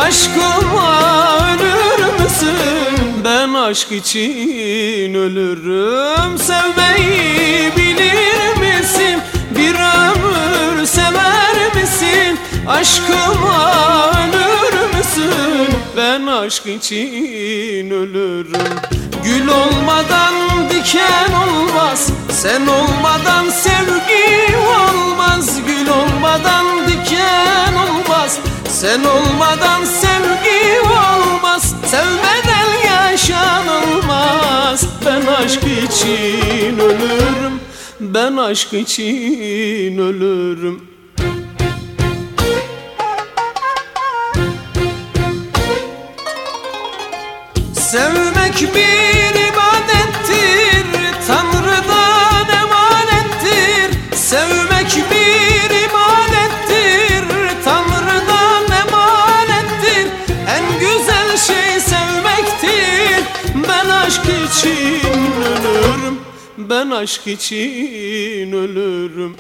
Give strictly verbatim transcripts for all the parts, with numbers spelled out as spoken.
Aşkıma ölür müsün? Ben aşk için ölürüm. Sevmeyi bilir misin? Bir ömür sever misin? Aşkıma ölür müsün? Ben aşk için ölürüm. Gül olmadan diken olmaz, sen olmadan sevgi olmaz. Gül olmadan diken olmaz, sen olmadan sevgi olmaz. Sevmeden yaşanılmaz. Ben aşk için ölürüm. Ben aşk için ölürüm. Sevmek bir ibadettir, Tanrı'dan emanettir. Sevmek bir ibadettir, Tanrı'dan emanettir. En güzel şey sevmektir. Ben aşk için ölürüm. Ben aşk için ölürüm.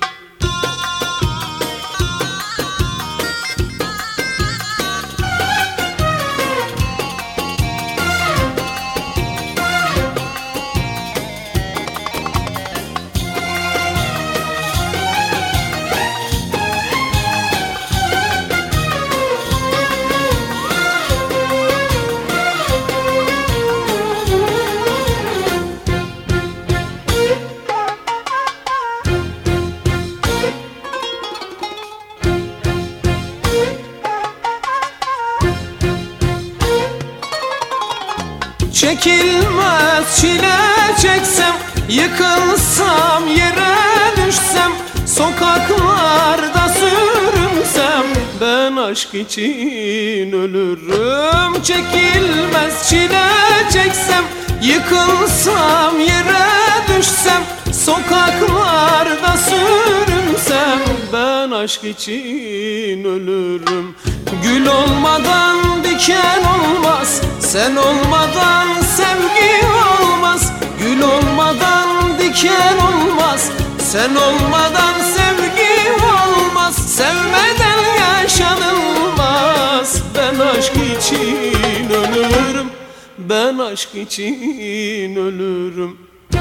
Çekilmez çile çeksem, yıkılsam yere düşsem, sokaklarda sürünsem, ben aşk için ölürüm. Çekilmez çile çeksem, yıkılsam yere düşsem, sokaklarda sürünsem, ben aşk için ölürüm. Gül olmadan diken olmaz, sen olmadan sevgi olmaz. Gül olmadan diken olmaz, sen olmadan sevgi olmaz. Sevmeden yaşanılmaz. Ben aşk için ölürüm. Ben aşk için ölürüm.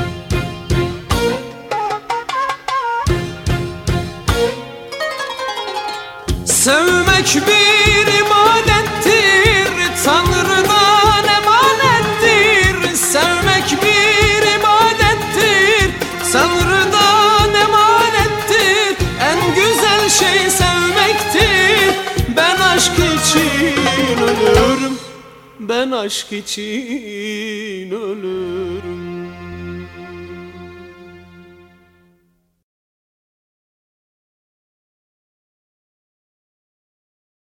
Sevmek bir ibadettir, Tanrı'dan emanettir. Sevmek bir ibadettir, Tanrı'dan emanettir. En güzel şey sevmektir. Ben aşk için ölürüm. Ben aşk için ölürüm.